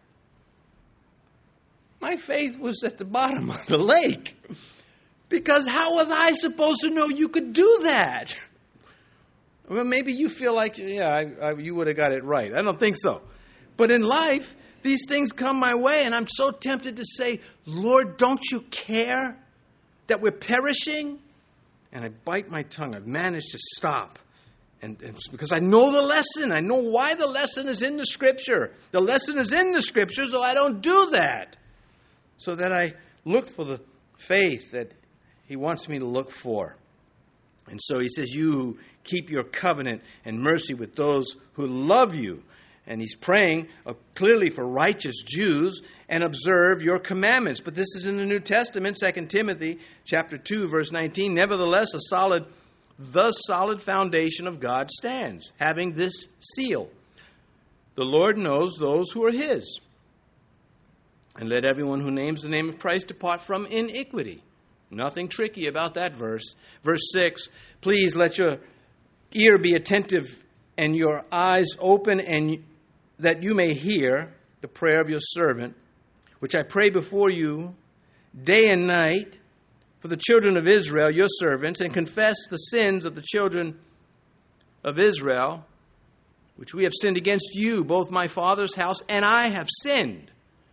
My faith was at the bottom of the lake. Because how was I supposed to know you could do that? Well, maybe you feel like, yeah, I, I, you would have got it right. I don't think so. But in life, these things come my way, and I'm so tempted to say, Lord, don't you care that we're perishing? And I bite my tongue. I've managed to stop. And, and it's because I know the lesson. I know why the lesson is in the Scripture. The lesson is in the Scripture, so I don't do that. So that I look for the faith that he wants me to look for. And so he says, you who keep your covenant and mercy with those who love you. And he's praying uh, clearly for righteous Jews and observe your commandments. But this is in the New Testament, Second Timothy chapter two, verse nineteen. Nevertheless, a solid, the solid foundation of God stands, having this seal. The Lord knows those who are his. And let everyone who names the name of Christ depart from iniquity. Nothing tricky about that verse. Verse six, please let your ear be attentive and your eyes open, and that you may hear the prayer of your servant, which I pray before you day and night for the children of Israel, your servants, and confess the sins of the children of Israel, which we have sinned against you, both my father's house and I have sinned.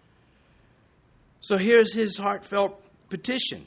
So here's his heartfelt petition.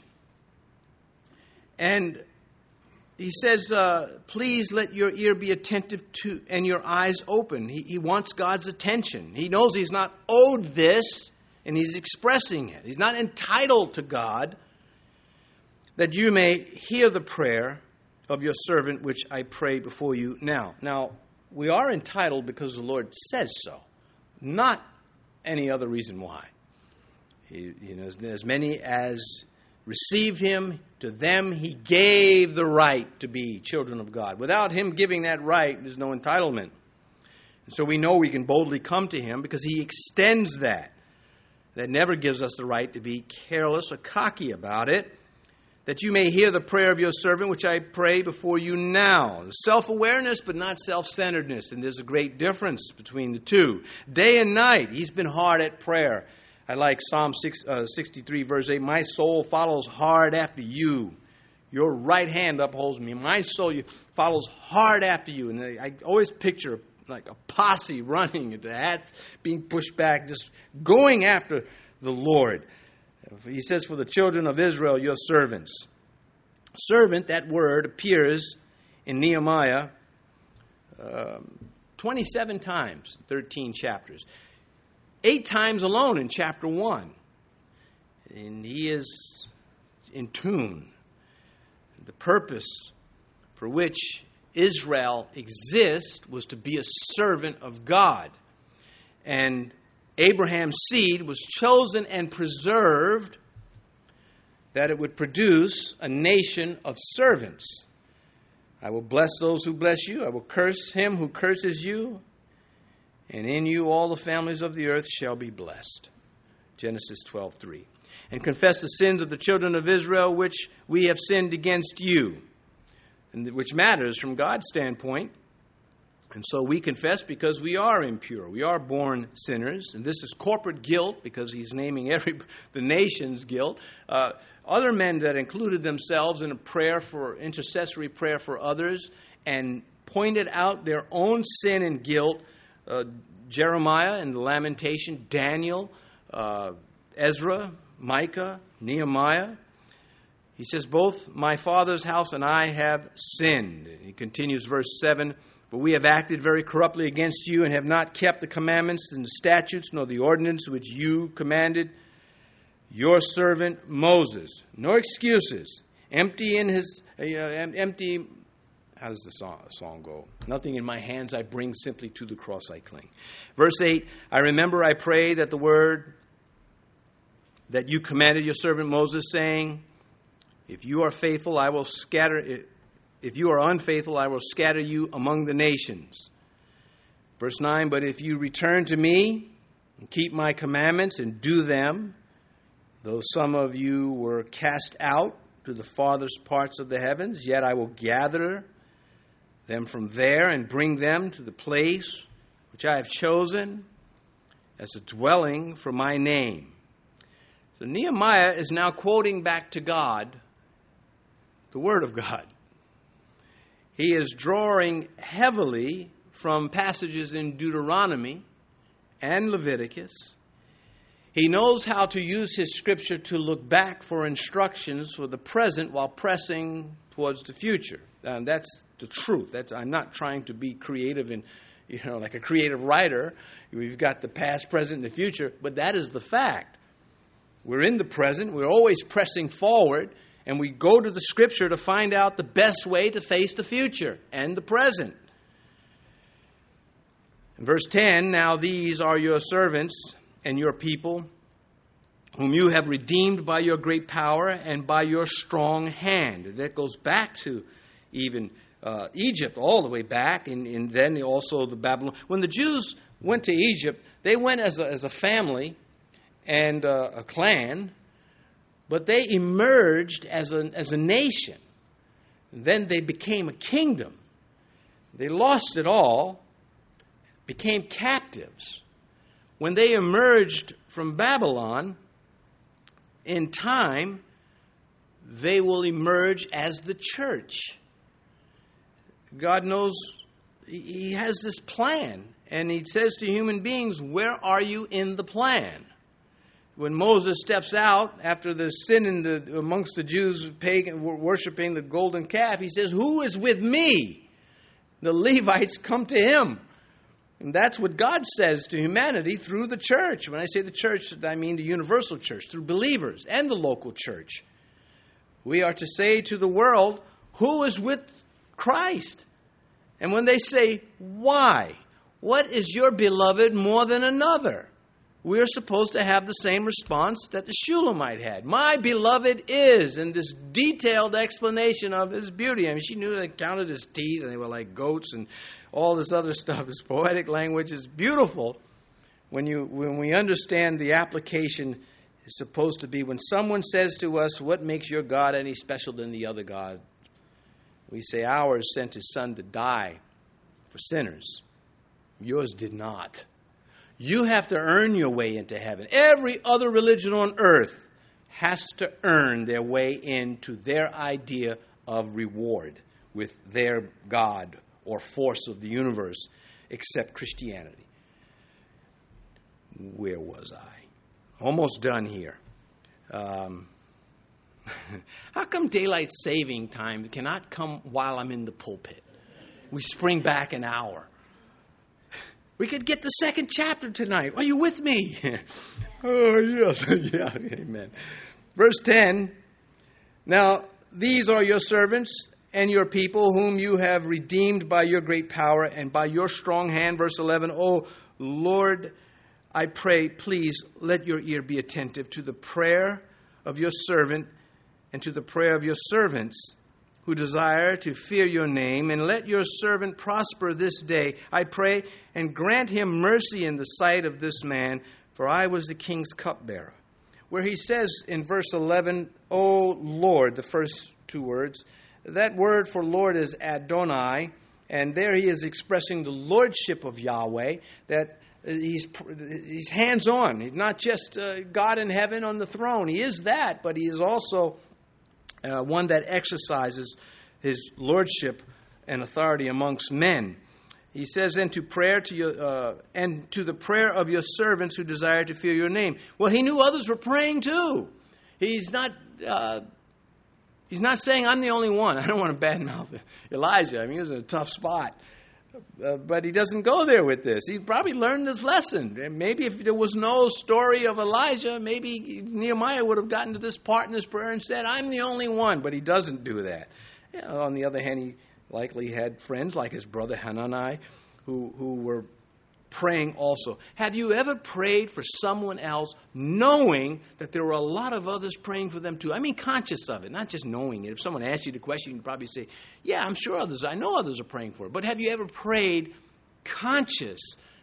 And he says, uh, please let your ear be attentive to and your eyes open. He, he wants God's attention. He knows he's not owed this, and he's expressing it. He's not entitled to God, that you may hear the prayer of your servant, which I pray before you now. Now, we are entitled because the Lord says so, not any other reason why. He, you know, as many as received him, to them he gave the right to be children of God. Without him giving that right, there's no entitlement. And so we know we can boldly come to him because he extends that. That never gives us the right to be careless or cocky about it. That you may hear the prayer of your servant, which I pray before you now. Self-awareness, but not self-centeredness. And there's a great difference between the two. Day and night, he's been hard at prayer. I like Psalm six, uh, sixty-three, verse eight. My soul follows hard after you. Your right hand upholds me. My soul follows hard after you. And I always picture like a posse running, the hat being pushed back, just going after the Lord. He says, for the children of Israel, your servants. Servant, that word appears in Nehemiah um, twenty-seven times, thirteen chapters. Eight times alone in chapter one. And he is in tune. The purpose for which Israel exists was to be a servant of God. And Abraham's seed was chosen and preserved that it would produce a nation of servants. I will bless those who bless you. I will curse him who curses you. And in you all the families of the earth shall be blessed. Genesis twelve three. And confess the sins of the children of Israel, which we have sinned against you. And which matters from God's standpoint. And so we confess because we are impure. We are born sinners. And this is corporate guilt because he's naming every the nation's guilt. Uh, other men that included themselves in a prayer for intercessory prayer for others and pointed out their own sin and guilt. Uh, Jeremiah in the Lamentation, Daniel, uh, Ezra, Micah, Nehemiah. He says, both my father's house and I have sinned. He continues verse seven. For we have acted very corruptly against you and have not kept the commandments and the statutes nor the ordinance which you commanded your servant Moses. No excuses. Empty in his, uh, empty, how does the song, song go? Nothing in my hands I bring, simply to the cross I cling. Verse eight, I remember, I pray that the word that you commanded your servant Moses, saying, if you are faithful, I will scatter it. If you are unfaithful, I will scatter you among the nations. Verse nine, but if you return to me and keep my commandments and do them, though some of you were cast out to the farthest parts of the heavens, yet I will gather them from there and bring them to the place which I have chosen as a dwelling for my name. So Nehemiah is now quoting back to God the Word of God. He is drawing heavily from passages in Deuteronomy and Leviticus. He knows how to use his scripture to look back for instructions for the present while pressing towards the future. And that's the truth. That's, I'm not trying to be creative and, you know, like a creative writer. We've got the past, present, and the future, but that is the fact. We're in the present. We're always pressing forward. And we go to the Scripture to find out the best way to face the future and the present. In verse ten, now these are your servants and your people, whom you have redeemed by your great power and by your strong hand. And that goes back to even uh, Egypt, all the way back, and, and then also the Babylon. When the Jews went to Egypt, they went as a, as a family and uh, a clan, but they emerged as a, as a nation. Then they became a kingdom. They lost it all, became captives. When they emerged from Babylon, in time, they will emerge as the church. God knows He has this plan, and He says to human beings, where are you in the plan? When Moses steps out after the sin in the, amongst the Jews pagan, worshiping the golden calf, he says, who is with me? The Levites come to him. And that's what God says to humanity through the church. When I say the church, I mean the universal church, through believers and the local church. We are to say to the world, who is with Christ? And when they say, why? What is your beloved more than another? We are supposed to have the same response that the Shulamite had. My beloved is, in this detailed explanation of his beauty. I mean, she knew they counted his teeth, and they were like goats, and all this other stuff. His poetic language is beautiful. When you when we understand the application is supposed to be when someone says to us, what makes your God any special than the other God? We say, ours sent his son to die for sinners. Yours did not. You have to earn your way into heaven. Every other religion on earth has to earn their way into their idea of reward with their God or force of the universe, except Christianity. Where was I? Almost done here. Um, how come daylight saving time cannot come while I'm in the pulpit? We spring back an hour. We could get the second chapter tonight. Are you with me? Oh, yes. Yeah, amen. Verse ten. Now, these are your servants and your people whom you have redeemed by your great power and by your strong hand. Verse eleven. Oh, Lord, I pray, please let your ear be attentive to the prayer of your servant and to the prayer of your servants who desire to fear your name, and let your servant prosper this day, I pray, and grant him mercy in the sight of this man, for I was the king's cupbearer. Where he says in verse eleven, O Lord, the first two words, that word for Lord is Adonai, and there he is expressing the lordship of Yahweh, that he's he's hands-on. He's not just uh, God in heaven on the throne. He is that, but he is also Uh, one that exercises his lordship and authority amongst men. He says, "And to prayer to your uh, and to the prayer of your servants who desire to fear your name." Well, he knew others were praying too. He's not uh, he's not saying I'm the only one. I don't want to badmouth Elijah. I mean, he was in a tough spot. Uh, but he doesn't go there with this. He probably learned his lesson. And maybe if there was no story of Elijah, maybe Nehemiah would have gotten to this part in his prayer and said, I'm the only one. But he doesn't do that. You know, on the other hand, he likely had friends like his brother Hanani who, who were praying also. Have you ever prayed for someone else knowing that there were a lot of others praying for them too? I mean, conscious of it, not just knowing it. If someone asked you the question, you can probably say, yeah, I'm sure others, I know others are praying for it. But have you ever prayed conscious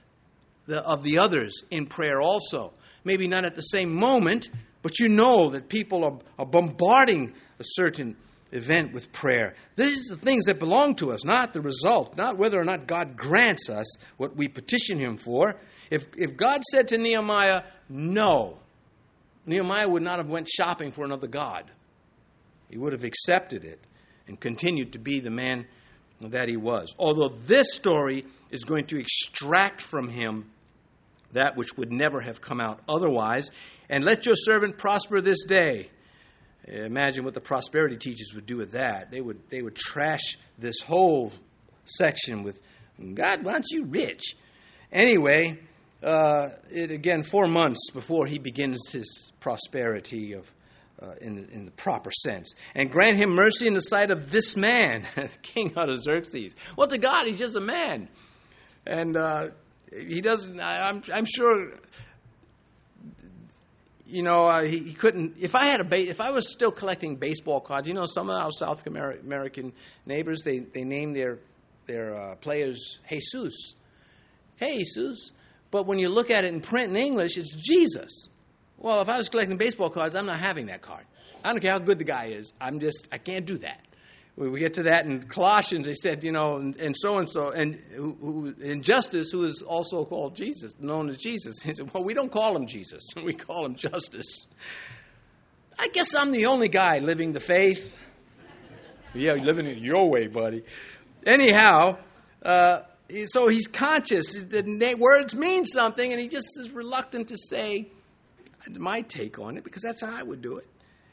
the, of the others in prayer also? Maybe not at the same moment, but you know that people are, are bombarding a certain event with prayer. These are the things that belong to us, not the result, not whether or not God grants us what we petition him for. If if God said to Nehemiah, no, Nehemiah would not have went shopping for another god. He would have accepted it and continued to be the man that he was. Although this story is going to extract from him that which would never have come out otherwise. And let your servant prosper this day. Imagine what the prosperity teachers would do with that. They would they would trash this whole section with, God wants you rich. Anyway, uh, it again, four months before he begins his prosperity of uh, in, the, in the proper sense. And grant him mercy in the sight of this man, King Artaxerxes. Well, to God, he's just a man. And uh, he doesn't, I, I'm, I'm sure... You know, uh, he, he couldn't. If I had a ba- if I was still collecting baseball cards, you know, some of our South American neighbors they they name their their uh, players Jesus, hey Jesus. But when you look at it in print in English, it's Jesus. Well, if I was collecting baseball cards, I'm not having that card. I don't care how good the guy is. I'm just I can't do that. We get to that in Colossians. They said, you know, and, and so and so, and who, who, in Justice, who is also called Jesus, known as Jesus. He said, well, we don't call him Jesus. We call him Justice. I guess I'm the only guy living the faith. Yeah, you're living it your way, buddy. Anyhow, uh, so he's conscious. The words mean something, and he just is reluctant to say my take on it, because that's how I would do it.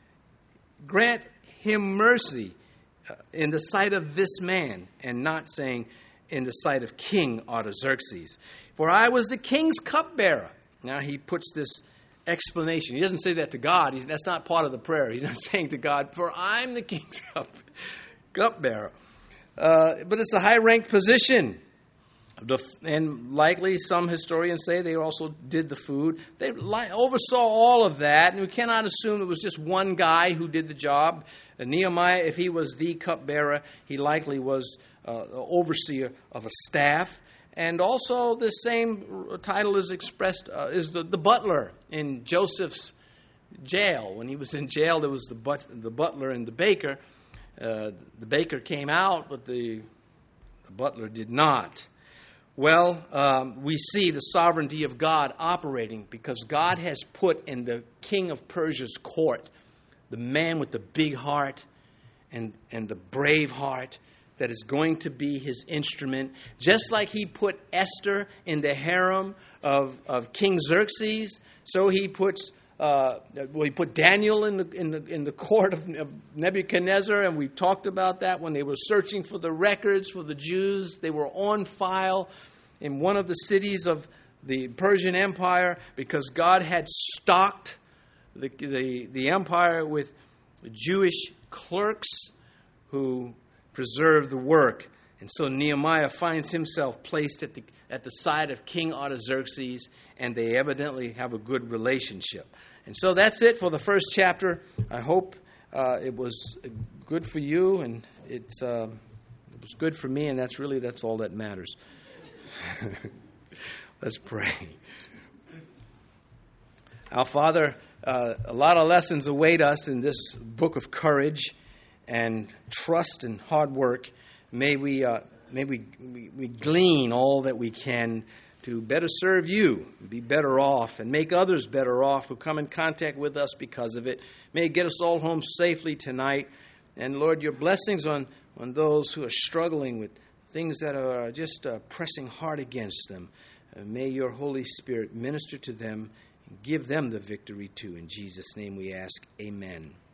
Grant him mercy in the sight of this man, and not saying in the sight of King Artaxerxes. For I was the king's cupbearer. Now he puts this explanation. He doesn't say that to God. He's, that's not part of the prayer. He's not saying to God, for I'm the king's cup, cupbearer. Uh, but it's a high-ranked position. The, and likely some historians say they also did the food. They li- oversaw all of that, and we cannot assume it was just one guy who did the job. And Nehemiah, if he was the cupbearer, he likely was uh, the overseer of a staff. And also the same title is expressed, uh, is the, the butler in Joseph's jail. When he was in jail, there was the, but, the butler and the baker. Uh, the baker came out, but the, the butler did not. Well, um, we see the sovereignty of God operating because God has put in the king of Persia's court the man with the big heart and, and the brave heart that is going to be his instrument. Just like he put Esther in the harem of, of King Xerxes, so he puts uh, well, he put Daniel in the in the in the court of, of Nebuchadnezzar, and we talked about that when they were searching for the records for the Jews. They were on file in one of the cities of the Persian Empire because God had stocked the the, the empire with Jewish clerks who preserved the work. And so Nehemiah finds himself placed at the at the side of King Artaxerxes, and they evidently have a good relationship. And so that's it for the first chapter. I hope uh, it was good for you, and it's uh, it was good for me, and that's really that's all that matters. Let's pray. Our Father, uh, a lot of lessons await us in this book of courage and trust and hard work. May we uh, may we, we we glean all that we can to better serve you, be better off, and make others better off who come in contact with us because of it. May it get us all home safely tonight. And Lord, your blessings on, on those who are struggling with things that are just uh, pressing hard against them. Uh, may your Holy Spirit minister to them and give them the victory too. In Jesus' name we ask, amen.